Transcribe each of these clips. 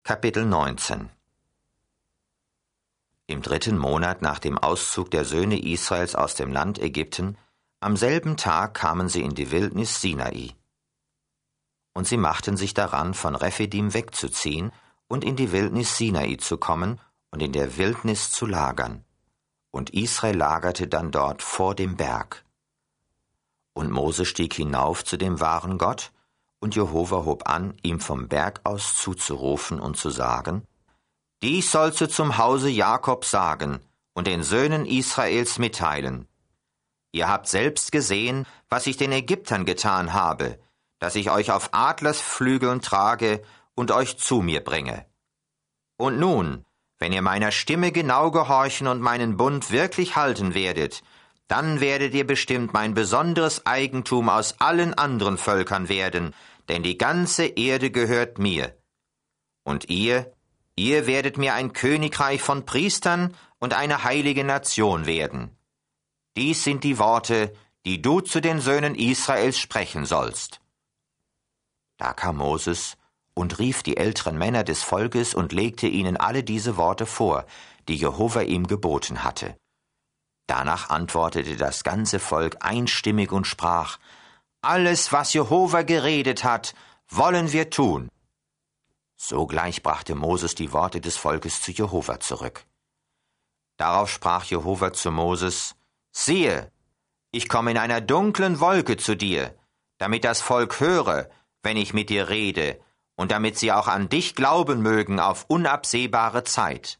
Kapitel 19 Im 3. Monat nach dem Auszug der Söhne Israels aus dem Land Ägypten, am selben Tag kamen sie in die Wildnis Sinai. Und sie machten sich daran, von Rephidim wegzuziehen und in die Wildnis Sinai zu kommen und in der Wildnis zu lagern. Und Israel lagerte dann dort vor dem Berg. Und Mose stieg hinauf zu dem wahren Gott, und Jehova hob an, ihm vom Berg aus zuzurufen und zu sagen: Dies sollst du zum Hause Jakob sagen und den Söhnen Israels mitteilen. Ihr habt selbst gesehen, was ich den Ägyptern getan habe, dass ich euch auf Adlersflügeln trage und euch zu mir bringe. Und nun, wenn ihr meiner Stimme genau gehorchen und meinen Bund wirklich halten werdet, dann werdet ihr bestimmt mein besonderes Eigentum aus allen anderen Völkern werden, denn die ganze Erde gehört mir. Und ihr werdet mir ein Königreich von Priestern und eine heilige Nation werden. Dies sind die Worte, die du zu den Söhnen Israels sprechen sollst. Da kam Moses und rief die älteren Männer des Volkes und legte ihnen alle diese Worte vor, die Jehova ihm geboten hatte. Danach antwortete das ganze Volk einstimmig und sprach: Alles, was Jehova geredet hat, wollen wir tun. Sogleich brachte Moses die Worte des Volkes zu Jehova zurück. Darauf sprach Jehova zu Moses: Siehe, ich komme in einer dunklen Wolke zu dir, damit das Volk höre, wenn ich mit dir rede, und damit sie auch an dich glauben mögen auf unabsehbare Zeit.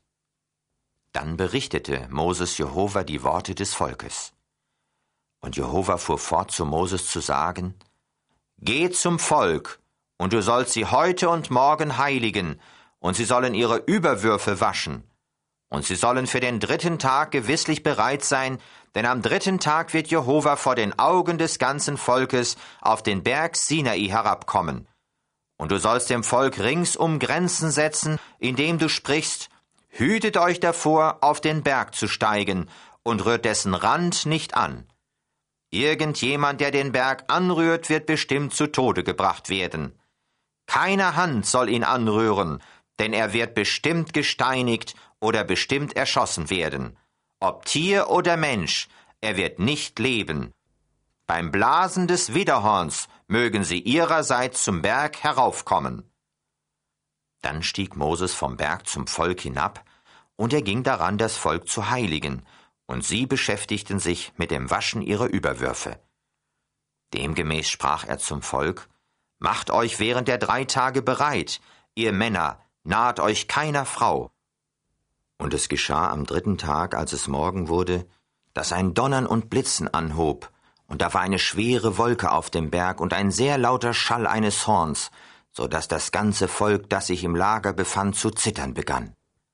Dann berichtete Moses Jehova die Worte des Volkes. Und Jehova fuhr fort zu Moses zu sagen: Geh zum Volk, und du sollst sie heute und morgen heiligen, und sie sollen ihre Überwürfe waschen. Und sie sollen für den 3. Tag gewisslich bereit sein, denn am 3. Tag wird Jehova vor den Augen des ganzen Volkes auf den Berg Sinai herabkommen. Und du sollst dem Volk ringsum Grenzen setzen, indem du sprichst: Hütet euch davor, auf den Berg zu steigen, und rührt dessen Rand nicht an. Irgendjemand, der den Berg anrührt, wird bestimmt zu Tode gebracht werden. Keine Hand soll ihn anrühren, denn er wird bestimmt gesteinigt oder bestimmt erschossen werden. Ob Tier oder Mensch, er wird nicht leben. Beim Blasen des Widderhorns mögen sie ihrerseits zum Berg heraufkommen. Dann stieg Moses vom Berg zum Volk hinab, und er ging daran, das Volk zu heiligen, und sie beschäftigten sich mit dem Waschen ihrer Überwürfe. Demgemäß sprach er zum Volk: Macht euch während der 3 Tage bereit, ihr Männer, naht euch keiner Frau. Und es geschah am 3. Tag, als es Morgen wurde, dass ein Donnern und Blitzen anhob, und da war eine schwere Wolke auf dem Berg und ein sehr lauter Schall eines Horns, so dass das ganze Volk, das sich im Lager befand, zu zittern begann.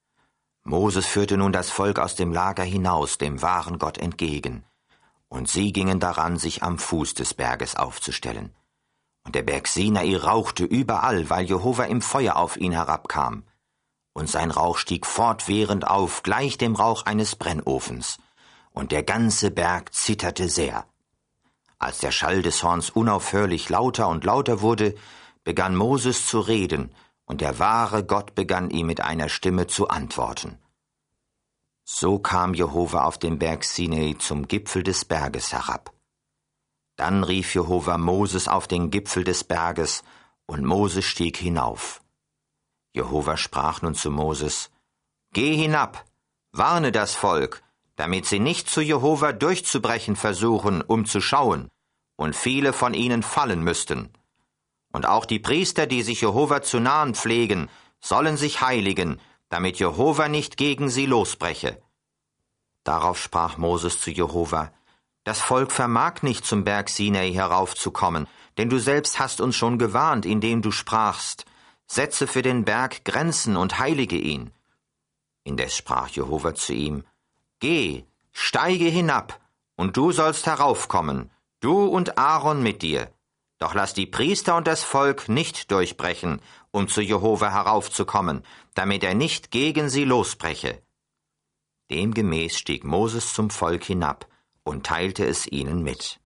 Moses führte nun das Volk aus dem Lager hinaus, dem wahren Gott entgegen, und sie gingen daran, sich am Fuß des Berges aufzustellen. Und der Berg Sinai rauchte überall, weil Jehova im Feuer auf ihn herabkam. Und sein Rauch stieg fortwährend auf, gleich dem Rauch eines Brennofens, und der ganze Berg zitterte sehr. Als der Schall des Horns unaufhörlich lauter und lauter wurde, begann Moses zu reden, und der wahre Gott begann ihm mit einer Stimme zu antworten. So kam Jehova auf den Berg Sinai zum Gipfel des Berges herab. Dann rief Jehova Moses auf den Gipfel des Berges, und Moses stieg hinauf. Jehova sprach nun zu Moses: Geh hinab, warne das Volk, damit sie nicht zu Jehova durchzubrechen versuchen, um zu schauen, und viele von ihnen fallen müssten. Und auch die Priester, die sich Jehova zu nahen pflegen, sollen sich heiligen, damit Jehova nicht gegen sie losbreche. Darauf sprach Moses zu Jehova: Das Volk vermag nicht zum Berg Sinai heraufzukommen, denn du selbst hast uns schon gewarnt, indem du sprachst: Setze für den Berg Grenzen und heilige ihn. Indes sprach Jehova zu ihm: Geh, steige hinab, und du sollst heraufkommen, du und Aaron mit dir. Doch lass die Priester und das Volk nicht durchbrechen, um zu Jehova heraufzukommen, damit er nicht gegen sie losbreche. Demgemäß stieg Moses zum Volk hinab und teilte es ihnen mit.